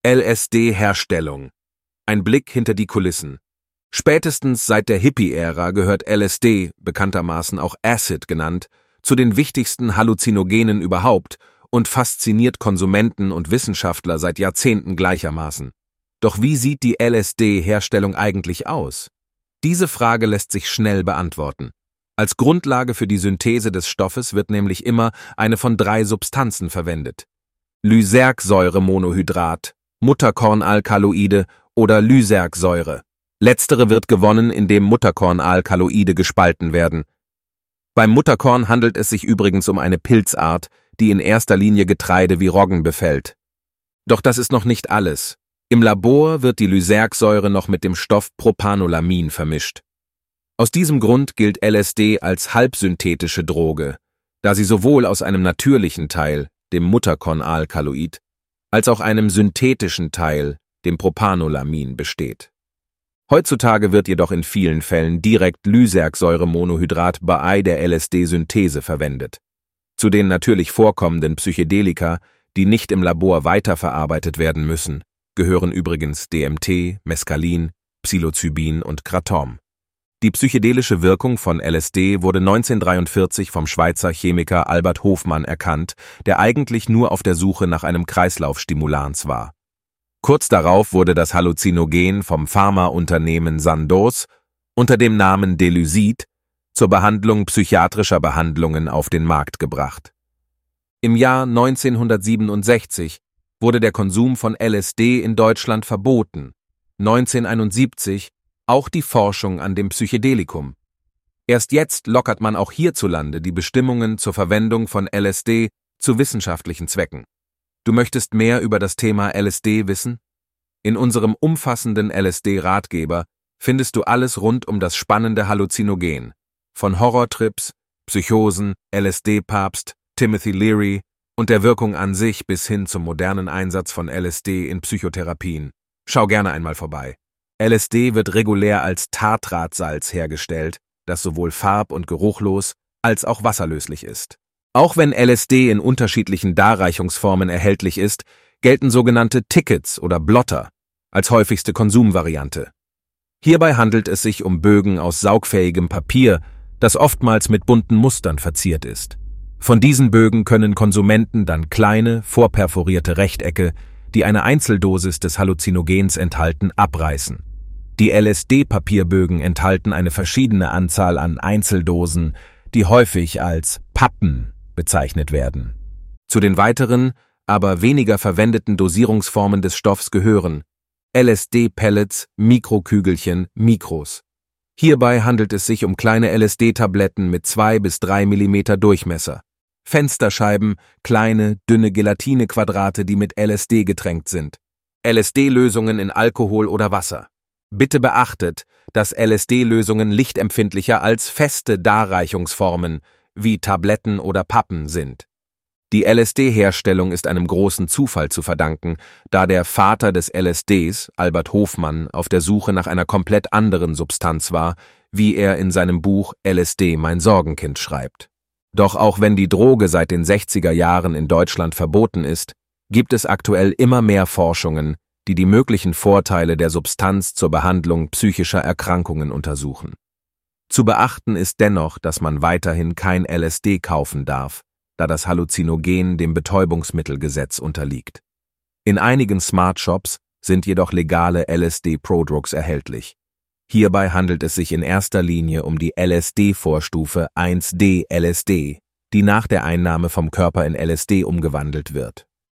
LSD-Herstellung. Ein Blick hinter die Kulissen. Spätestens seit der Hippie-Ära gehört LSD, bekanntermaßen auch Acid genannt, zu den wichtigsten Halluzinogenen überhaupt und fasziniert Konsumenten und Wissenschaftler seit Jahrzehnten gleichermaßen. Doch wie sieht die LSD-Herstellung eigentlich aus? Diese Frage lässt sich schnell beantworten. Als Grundlage für die Synthese des Stoffes wird nämlich immer eine von 3 Substanzen verwendet: Lysergsäuremonohydrat, Mutterkornalkaloide oder Lysergsäure. Letztere wird gewonnen, indem Mutterkornalkaloide gespalten werden. Beim Mutterkorn handelt es sich übrigens um eine Pilzart, die in erster Linie Getreide wie Roggen befällt. Doch das ist noch nicht alles. Im Labor wird die Lysergsäure noch mit dem Stoff Propanolamin vermischt. Aus diesem Grund gilt LSD als halbsynthetische Droge, da sie sowohl aus einem natürlichen Teil, dem Mutterkornalkaloid, als auch einem synthetischen Teil, dem Propanolamin, besteht. Heutzutage wird jedoch in vielen Fällen direkt Lysergsäuremonohydrat bei der LSD-Synthese verwendet. Zu den natürlich vorkommenden Psychedelika, die nicht im Labor weiterverarbeitet werden müssen, gehören übrigens DMT, Mescalin, Psilocybin und Kratom. Die psychedelische Wirkung von LSD wurde 1943 vom Schweizer Chemiker Albert Hofmann erkannt, der eigentlich nur auf der Suche nach einem Kreislaufstimulans war. Kurz darauf wurde das Halluzinogen vom Pharmaunternehmen Sandoz unter dem Namen Delusid zur Behandlung psychiatrischer Behandlungen auf den Markt gebracht. Im Jahr 1967 wurde der Konsum von LSD in Deutschland verboten, 1971 auch die Forschung an dem Psychedelikum. Erst jetzt lockert man auch hierzulande die Bestimmungen zur Verwendung von LSD zu wissenschaftlichen Zwecken. Du möchtest mehr über das Thema LSD wissen? In unserem umfassenden LSD-Ratgeber findest du alles rund um das spannende Halluzinogen, von Horrortrips, Psychosen, LSD-Papst, Timothy Leary und der Wirkung an sich bis hin zum modernen Einsatz von LSD in Psychotherapien. Schau gerne einmal vorbei. LSD wird regulär als Tartratsalz hergestellt, das sowohl farb- und geruchlos als auch wasserlöslich ist. Auch wenn LSD in unterschiedlichen Darreichungsformen erhältlich ist, gelten sogenannte Tickets oder Blotter als häufigste Konsumvariante. Hierbei handelt es sich um Bögen aus saugfähigem Papier, das oftmals mit bunten Mustern verziert ist. Von diesen Bögen können Konsumenten dann kleine, vorperforierte Rechtecke, die eine Einzeldosis des Halluzinogens enthalten, abreißen. Die LSD-Papierbögen enthalten eine verschiedene Anzahl an Einzeldosen, die häufig als Pappen bezeichnet werden. Zu den weiteren, aber weniger verwendeten Dosierungsformen des Stoffs gehören LSD-Pellets, Mikrokügelchen, Mikros. Hierbei handelt es sich um kleine LSD-Tabletten mit 2 bis 3 mm Durchmesser. Fensterscheiben, kleine, dünne Gelatinequadrate, die mit LSD getränkt sind. LSD-Lösungen in Alkohol oder Wasser. Bitte beachtet, dass LSD-Lösungen lichtempfindlicher als feste Darreichungsformen wie Tabletten oder Pappen sind. Die LSD-Herstellung ist einem großen Zufall zu verdanken, da der Vater des LSDs, Albert Hofmann, auf der Suche nach einer komplett anderen Substanz war, wie er in seinem Buch LSD, mein Sorgenkind schreibt. Doch auch wenn die Droge seit den 60er Jahren in Deutschland verboten ist, gibt es aktuell immer mehr Forschungen, die die möglichen Vorteile der Substanz zur Behandlung psychischer Erkrankungen untersuchen. Zu beachten ist dennoch, dass man weiterhin kein LSD kaufen darf, da das Halluzinogen dem Betäubungsmittelgesetz unterliegt. In einigen Smart Shops sind jedoch legale LSD-Prodrugs erhältlich. Hierbei handelt es sich in erster Linie um die LSD-Vorstufe 1D-LSD, die nach der Einnahme vom Körper in LSD umgewandelt wird.